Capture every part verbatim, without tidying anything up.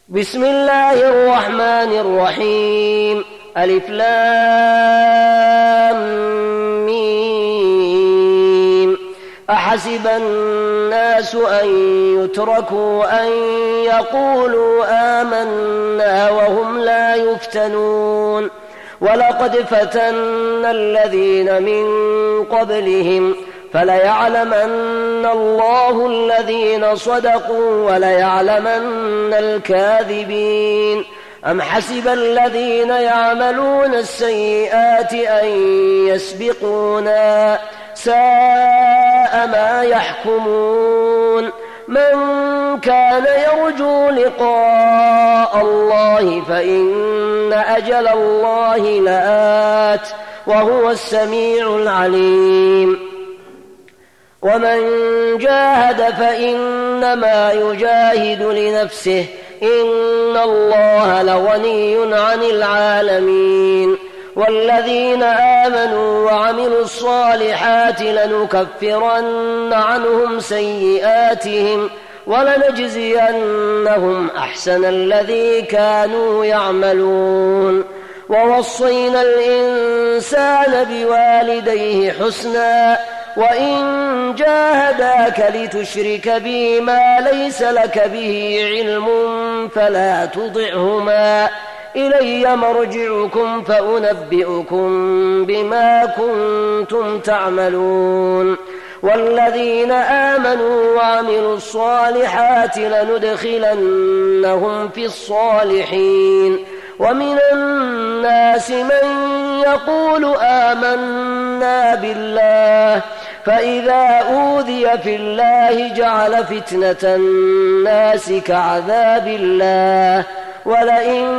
بسم الله الرحمن الرحيم. ألف لام ميم. أحسب الناس أن يتركوا أن يقولوا آمنا وهم لا يفتنون ولقد فتنا الذين من قبلهم فليعلمن الله الذين صدقوا وليعلمن الكاذبين. أم حسب الذين يعملون السيئات أن يسبقونا ساء ما يحكمون. من كان يرجو لقاء الله فإن أجل الله لآت وهو السميع العليم. ومن جاهد فإنما يجاهد لنفسه إن الله لغني عن العالمين. والذين آمنوا وعملوا الصالحات لنكفرن عنهم سيئاتهم ولنجزينهم أحسن الذي كانوا يعملون. ووصينا الإنسان بوالديه حسنا وإن جاهداك لتشرك بي ما ليس لك به علم فلا تطعهما إلي مرجعكم فأنبئكم بما كنتم تعملون. والذين آمنوا وعملوا الصالحات لندخلنهم في الصالحين. ومن الناس من يقول آمنا بالله فإذا أوذي في الله جعل فتنة الناس كعذاب الله ولئن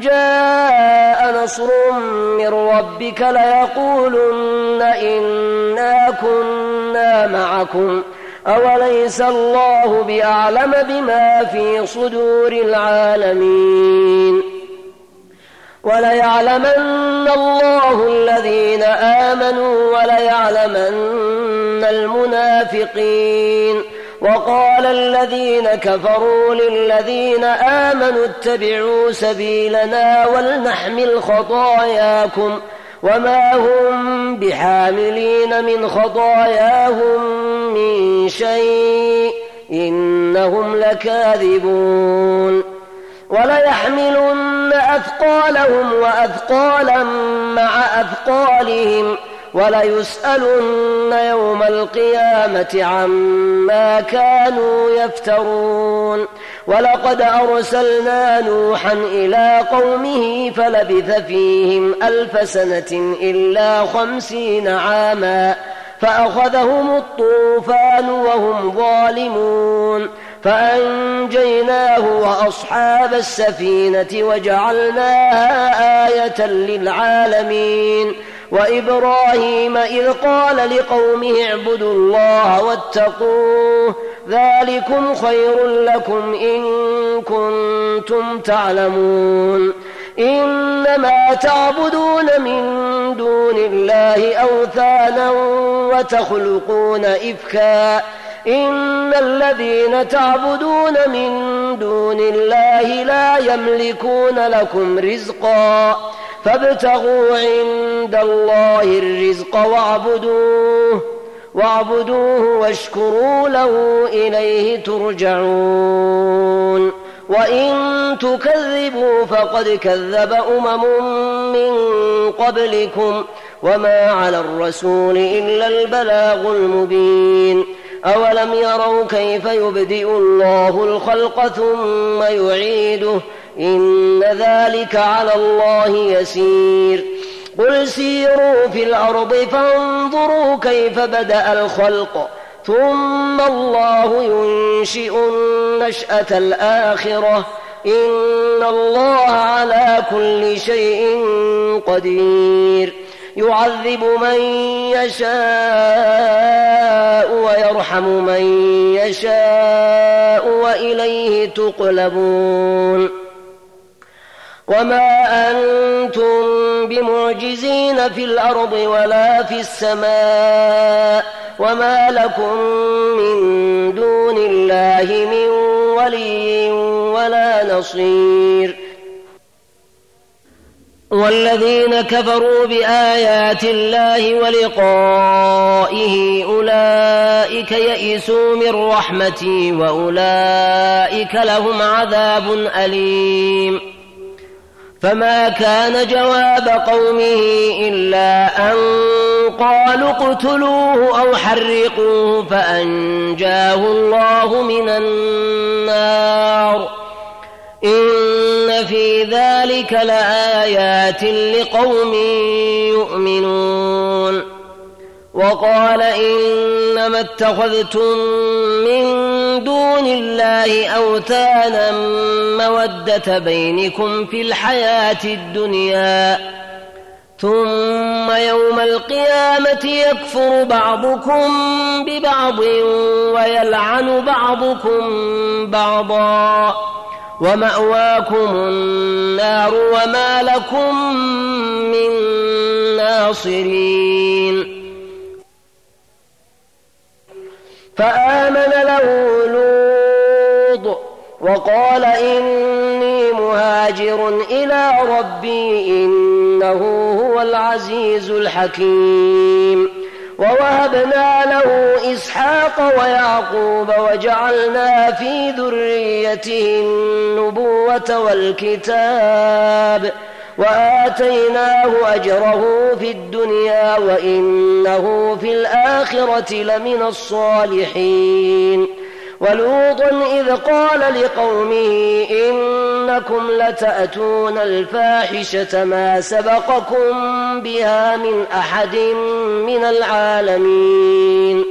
جاء نصر من ربك ليقولن إنا كنا معكم أوليس الله بأعلم بما في صدور العالمين. وليعلمن الله الذين آمنوا وليعلمن المنافقين. وقال الذين كفروا للذين آمنوا اتبعوا سبيلنا ولنحمل خطاياكم وما هم بحاملين من خطاياهم من شيء إنهم لكاذبون. وليحملن أثقالهم وأثقالا مع أثقالهم وليسألن يوم القيامة عما كانوا يفترون. ولقد أرسلنا نوحا إلى قومه فلبث فيهم ألف سنة إلا خمسين عاما فأخذهم الطوفان وهم ظالمون فأنجيناه وأصحاب السفينة وجعلناها آية للعالمين. وإبراهيم إذ قال لقومه اعبدوا الله واتقوه ذلكم خير لكم إن كنتم تعلمون. إنما تعبدون من دون الله أوثانا وتخلقون إفكا إن الذين تعبدون من دون الله لا يملكون لكم رزقا فابتغوا عند الله الرزق واعبدوه واعبدوه واشكروا له إليه ترجعون. وإن تكذبوا فقد كذب أمم من قبلكم وما على الرسول إلا البلاغ المبين. أولم يروا كيف يبدئ الله الخلق ثم يعيده إن ذلك على الله يسير. قل سيروا في الأرض فانظروا كيف بدأ الخلق ثم الله ينشئ النشأة الآخرة إن الله على كل شيء قدير. يعذب من يشاء ويرحم من يشاء وإليه تقلبون. وما أنتم بمعجزين في الأرض ولا في السماء وما لكم من دون الله من ولي ولا نصير. والذين كفروا بآيات الله ولقائه أولئك يئسوا من رحمتي وأولئك لهم عذاب أليم. فما كان جواب قومه إلا أن قالوا اقتلوه أو حرقوه فأنجاه الله من النار. إن في ذلك لآيات لقوم يؤمنون. وقال إنما اتخذتم من دون الله أوثانا مودة بينكم في الحياة الدنيا ثم يوم القيامة يكفر بعضكم ببعض ويلعن بعضكم بعضا ومأواكم النار وما لكم من ناصرين. فآمن له لوط وقال إني مهاجر إلى ربي إنه هو العزيز الحكيم. ووهبنا له إسحاق ويعقوب وجعلنا في ذريته النبوة والكتاب وآتيناه أجره في الدنيا وإنه في الآخرة لمن الصالحين. ولوطا إذ قال لقومه إنكم لتأتون الفاحشة ما سبقكم بها من أحد من العالمين.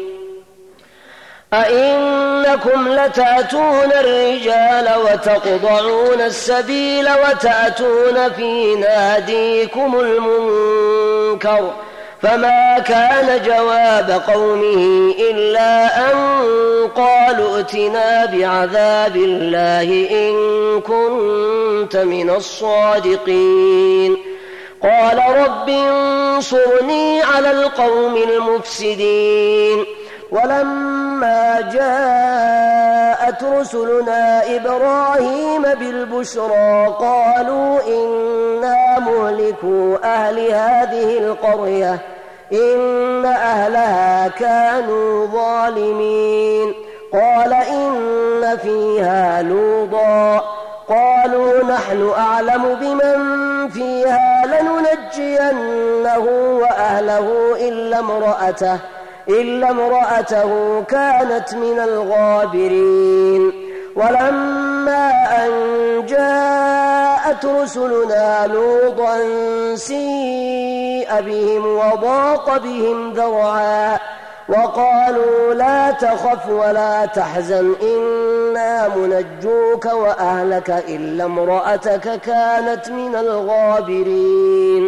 أئنكم لتأتون الرجال وتقطعون السبيل وتأتون في ناديكم المنكر. فما كان جواب قومه إلا أن قالوا ائتنا بعذاب الله إن كنت من الصادقين. قال رب انصرني على القوم المفسدين. ولما جاءت رسلنا إبراهيم بالبشرى قالوا إنا مهلكو أهل هذه القرية إن أهلها كانوا ظالمين. قال إن فيها لوطا قالوا نحن أعلم بمن فيها لننجينه وأهله إلا امرأته إلا امرأته كانت من الغابرين. ولما أن جاءت رسلنا لوطا سيء بهم وضاق بهم ذرعا وقالوا لا تخف ولا تحزن إنا منجوك وأهلك إلا امرأتك كانت من الغابرين.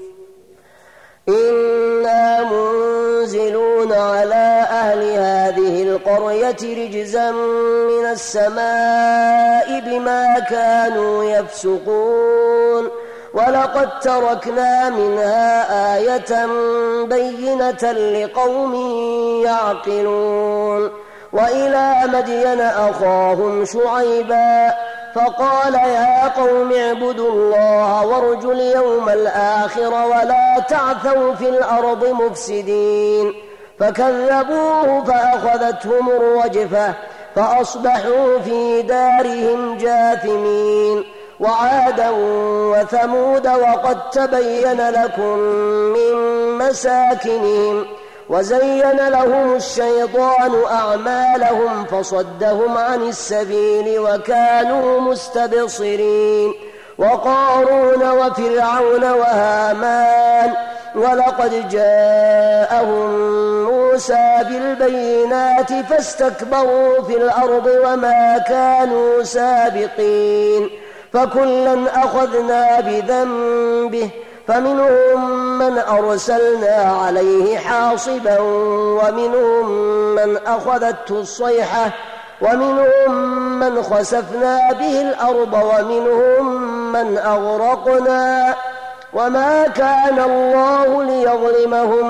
إنا منزلون على أهل هذه القرية رجزا من السماء بما كانوا يفسقون. ولقد تركنا منها آية بينة لقوم يعقلون. وإلى مدين أخاهم شعيبا فقال يا قوم اعبدوا الله وارجوا اليوم الآخر ولا تعثوا في الأرض مفسدين. فكذبوه فأخذتهم الرجفة فأصبحوا في دارهم جاثمين. وعادا وثمود وقد تبين لكم من مساكنهم وزين لهم الشيطان أعمالهم فصدهم عن السبيل وكانوا مستبصرين. وقارون وفرعون وهامان ولقد جاءهم موسى بالبينات فاستكبروا في الأرض وما كانوا سابقين. فكلا أخذنا بذنبه فمنهم من أرسلنا عليه حاصبا ومنهم من أخذته الصيحة ومنهم من خسفنا به الأرض ومنهم من أغرقنا. وما كان الله ليظلمهم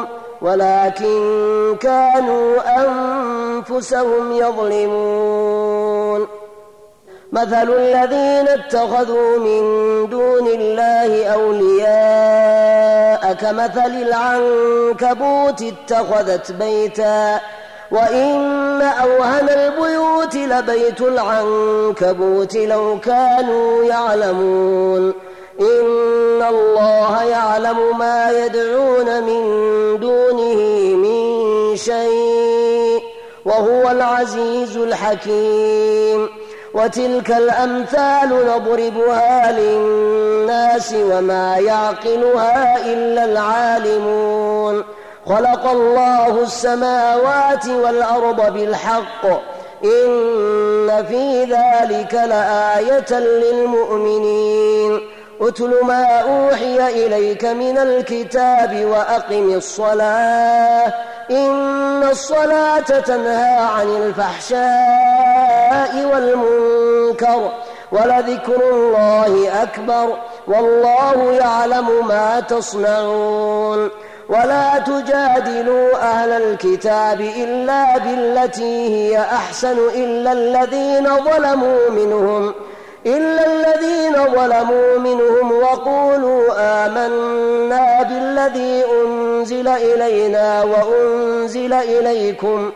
ولكن كانوا أنفسهم يظلمون. مثل الذين اتخذوا من دون الله أولياء كمثل العنكبوت اتخذت بيتا وإن أوهن البيوت لبيت العنكبوت لو كانوا يعلمون. إن الله يعلم ما يدعون من دونه من شيء وهو العزيز الحكيم. وتلك الأمثال نضربها للناس وما يعقلها إلا العالمون. خلق الله السماوات والأرض بالحق إن في ذلك لآية للمؤمنين. أتل ما أوحي إليك من الكتاب وأقم الصلاة إن الصلاة تنهى عن الفحشاء والمنكر ولذكر الله أكبر والله يعلم ما تصنعون. ولا تجادلوا أهل الكتاب إلا بالتي هي أحسن إلا الذين ظلموا منهم إلا الذين ظلموا منهم وقولوا آمنا بالذي أنزل إلينا وأنزل إليكم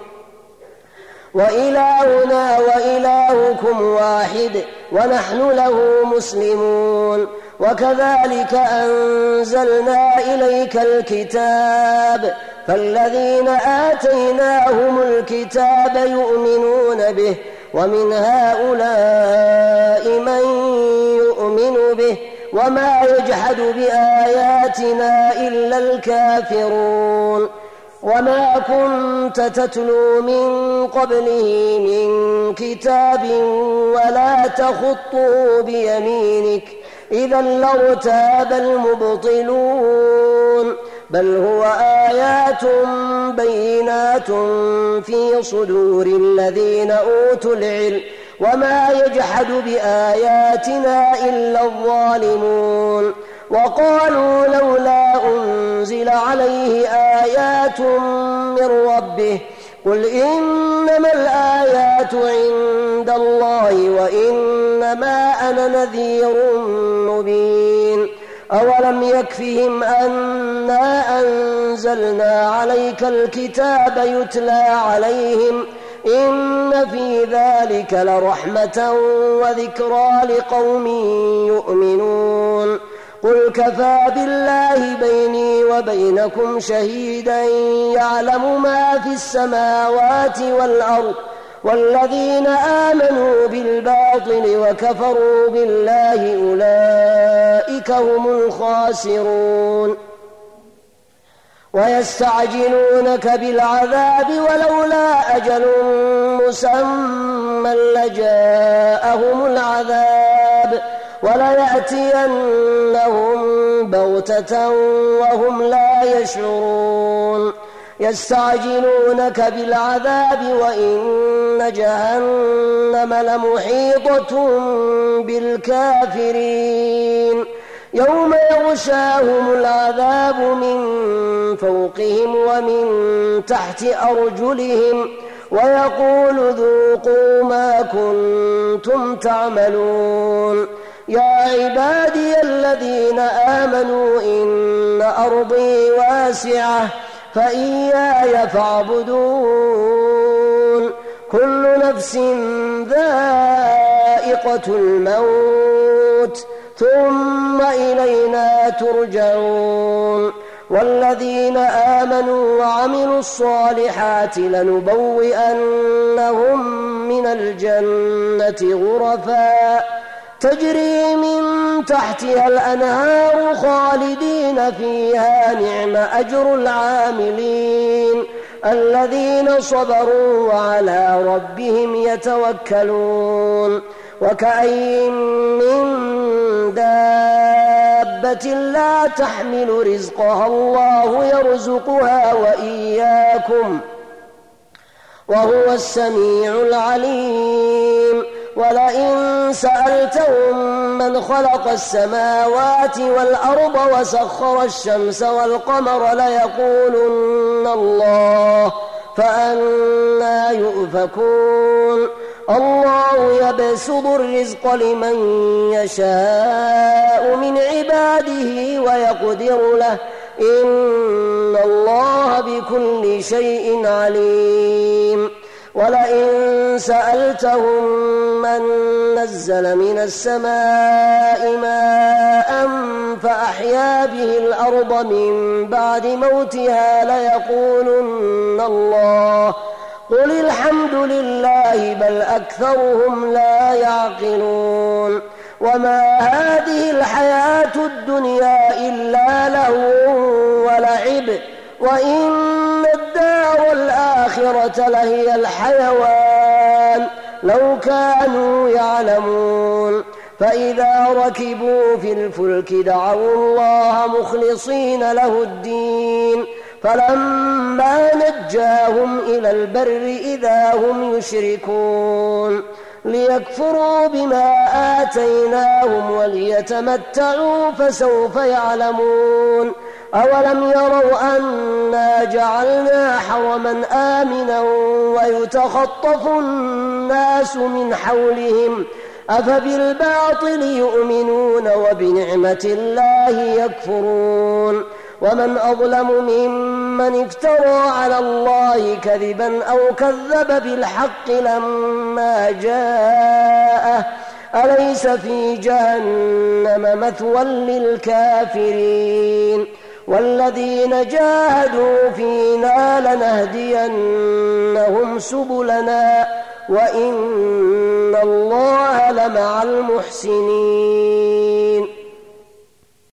وإلهنا وإلهكم واحد ونحن له مسلمون. وكذلك أنزلنا إليك الكتاب فالذين آتيناهم الكتاب يؤمنون به ومن هؤلاء من يؤمن به وما يجحد بآياتنا إلا الكافرون. وما كنت تتلو من قبله من كتاب ولا تخطه بيمينك إذا لارتاب المبطلون. بل هو آيات بينات في صدور الذين أوتوا العلم وما يجحد بآياتنا إلا الظالمون. وقالوا لولا أنزل عليه آيات من ربه قل إنما الآيات عند الله وإنما أنا نذير مبين. أولم يكفهم أنا أنزلنا عليك الكتاب يتلى عليهم إن في ذلك لرحمة وذكرى لقوم يؤمنون. قل كفى بالله بيني وبينكم شهيدا يعلم ما في السماوات والأرض والذين آمنوا بالباطل وكفروا بالله أولئك هم الخاسرون. ويستعجلونك بالعذاب ولولا أجل مسمى لجاءهم العذاب وليأتينهم بغتة وهم لا يشعرون. يستعجلونك بالعذاب وإن جهنم لمحيطة بالكافرين. يوم يغشاهم العذاب من فوقهم ومن تحت أرجلهم ويقول ذوقوا ما كنتم تعملون. يا عبادي الذين آمنوا إن أرضي واسعة فإياي فاعبدون. كل نفس ذائقة الموت ثم إلينا ترجعون. والذين آمنوا وعملوا الصالحات لنبوئنهم من الجنة غرفا تجري من تحتها الأنهار خالدين فيها نعم أجر العاملين الذين صبروا وعلى ربهم يتوكلون. وكأين من دابة لا تحمل رزقها الله يرزقها وإياكم وهو السميع العليم. ولئن سألتهم من خلق السماوات والأرض وسخر الشمس والقمر ليقولن الله فأنى يؤفكون الله يبسط الرزق لمن يشاء من عباده ويقدر له إن الله بكل شيء عليم ولئن سألتهم من نزل من السماء ماء فأحيا به الأرض من بعد موتها ليقولن الله قل الحمد لله بل أكثرهم لا يعقلون وما هذه الحياة الدنيا إلا لهو ولعب وإن الدار الآخرة لهي الحيوان لو كانوا يعلمون فإذا ركبوا في الفلك دعوا الله مخلصين له الدين فلما نجاهم إلى البر إذا هم يشركون ليكفروا بما آتيناهم وليتمتعوا فسوف يعلمون أولم يروا أنا جعلنا حرما آمنا ويتخطف الناس من حولهم أفبالباطل يؤمنون وبنعمة الله يكفرون ومن أظلم ممن افترى على الله كذبا أو كذب بالحق لما جاءه أليس في جهنم مثوى للكافرين والذين جاهدوا فينا لنهدينهم سبلنا وإن الله لمع المحسنين